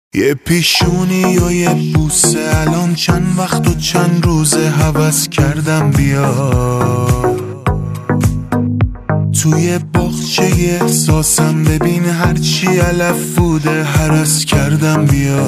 یه پیشونی و یه بوسه، الان چند وقت و چند روزه هوس کردم بیا توی باغچه احساسم، ببین هرچی علف بوده هرس کردم بیا.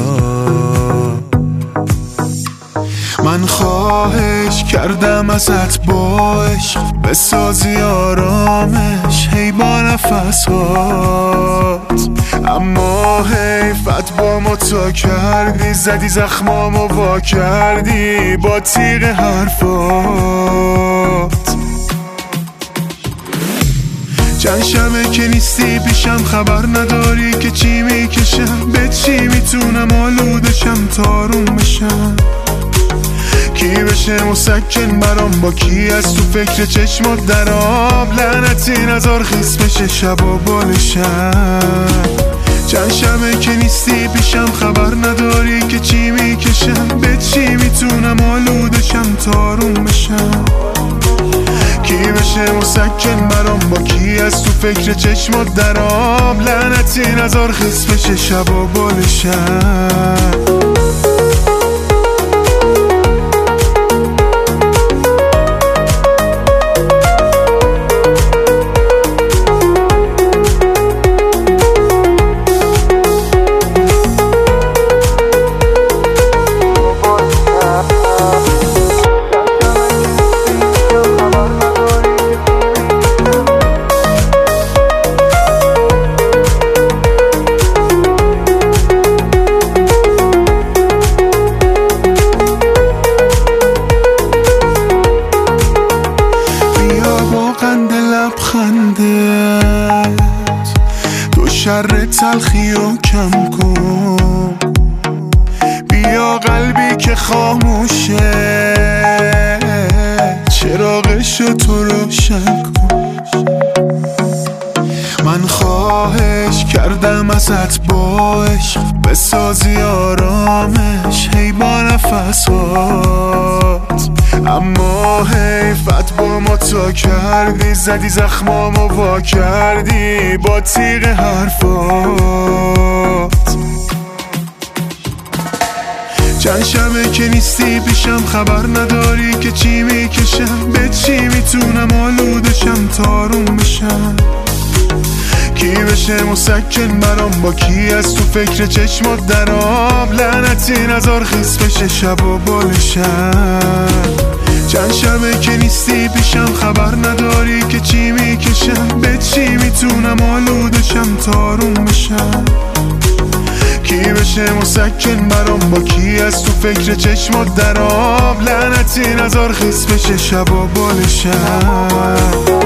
من خواهش کردم ازت با عشق بسازی آرامش، هی با نفسات، اما حیفت با ما تا کردی، زدی زخمامو وا کردی با تیغ حرفات. چند شبه که نیستی پیشم، خبر نداری که چی میکشم، به چی میتونم آلودشم تارون بشم، کی بشه مسکن برام، با کی از تو فکر چشمات درام، لعنتی نزار خیس بشه شب و بالشم. چند شبه که نیستی پیشم، خبر نداری که چی میکشم، به چی میتونم آلودشم تارون بشم، کی بشه مسکن برام، با کی از تو فکر چشمات درام، لعنتی نزار خیس بشه شب و بالشم. تو شر تلخی رو کم کن، بیا قلبی که خاموشه چراغشو تو روشن کن. من خواهش کردم ازت با عشق بسازی آرامش، هی با نفسات، اما حیفت با ما تا کردی، زدی زخمامو وا کردی با تیغ حرفات. چند شبه که نیستی پیشم، خبر نداری که چی میکشم، به چی میتونم آلودشم تارون بشم، کی بشه مسکن برام، با کی از تو فکر چشمات درام، لعنتی نزار خیس بشه شب و بالشم. چند شبه که نیستی پیشم، خبر نداری که چی میکشم، به چی میتونم آلودشم تارون بشم، کی بشه مسکن برام، با کی از تو فکر چشمات درام، لعنتی نزار خیس بشه شب و بالشم.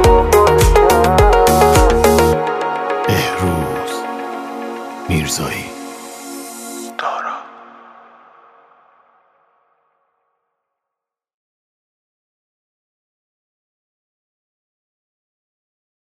میرزایی